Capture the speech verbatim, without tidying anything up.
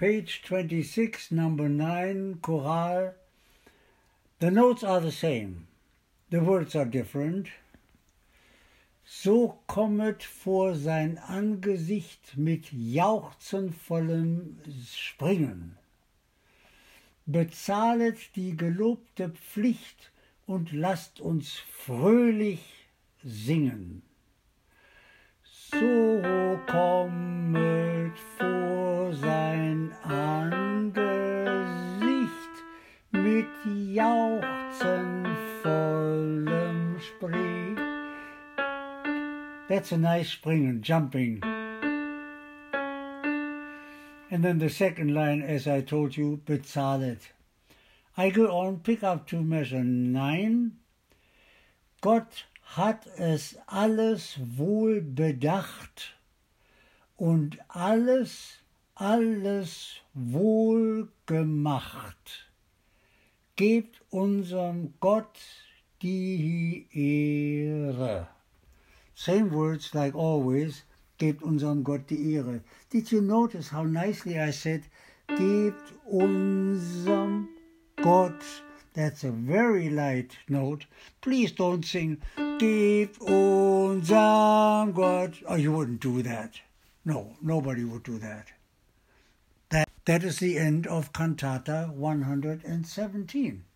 Page twenty-six, number nine, Choral. The notes are the same. The words are different. So kommet vor sein Angesicht mit jauchzenvollem Springen. Bezahlet die gelobte Pflicht und lasst uns fröhlich singen. So kommet vor sein Angesicht mit jauchzenvollem Springen. That's a nice springen, jumping. And then the second line, as I told you, bezahlet. I go on, pick up to measure nine. Gott hat es alles wohl bedacht und alles, alles wohl gemacht. Gebt unserem Gott die Ehre. Same words like always, gebt unserem Gott die Ehre. Did you notice how nicely I said, gebt unserem Gott? That's a very light note. Please don't sing, gebt unserem Gott. Oh, you wouldn't do that. No, nobody would do that. That, that is the end of Cantata one hundred seventeen.